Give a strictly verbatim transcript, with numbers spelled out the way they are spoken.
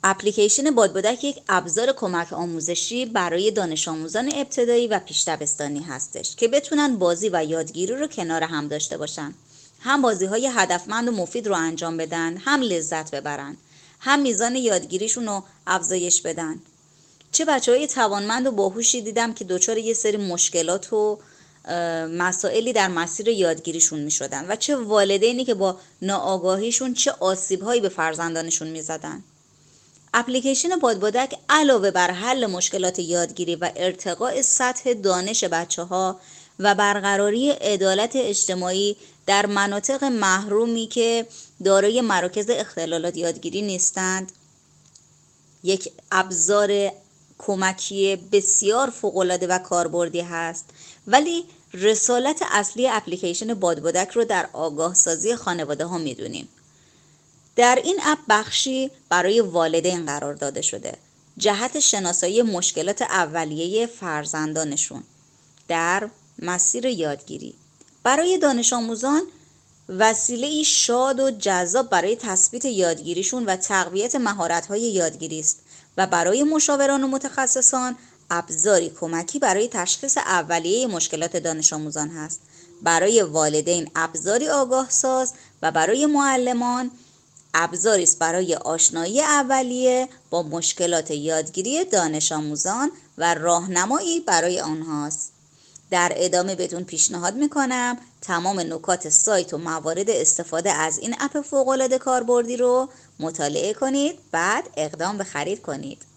اپلیکیشن بادبادک یک ابزار کمک آموزشی برای دانش آموزان ابتدایی و پیش دبستانی هستش که بتونن بازی و یادگیری رو کنار هم داشته باشن. هم بازی‌های هدفمند و مفید رو انجام بدن، هم لذت ببرن، هم میزان یادگیریشون رو افزایش بدن. چه بچه‌های توانمند و باهوشی دیدم که دچار یه سری مشکلات و مسائلی در مسیر یادگیریشون می‌شدن و چه والدینی که با ناآگاهیشون چه آسیب‌هایی به فرزندانشون می‌زدن. اپلیکیشن بادبادک علاوه بر حل مشکلات یادگیری و ارتقاء سطح دانش بچه‌ها و برقراری عدالت اجتماعی در مناطق محرومی که دارای مراکز اختلالات یادگیری نیستند، یک ابزار کمکی بسیار فوق‌العاده و کاربردی هست. ولی رسالت اصلی اپلیکیشن بادبادک رو در آگاه سازی خانواده ها میدونیم. در این اپ بخشی برای والدین قرار داده شده جهت شناسایی مشکلات اولیه فرزندانشون در مسیر یادگیری. برای دانش آموزان وسیله‌ای شاد و جذاب برای تثبیت یادگیریشون و تقویت مهارت‌های یادگیری است و برای مشاوران و متخصصان ابزاری کمکی برای تشخیص اولیه مشکلات دانش آموزان هست. برای والدین ابزاری آگاه ساز و برای معلمان ابزاری است برای آشنایی اولیه با مشکلات یادگیری دانش آموزان و راهنمایی برای آنهاست. در ادامه بهتون پیشنهاد میکنم تمام نکات سایت و موارد استفاده از این اپ فوق‌العاده کاربردی رو مطالعه کنید، بعد اقدام به خرید کنید.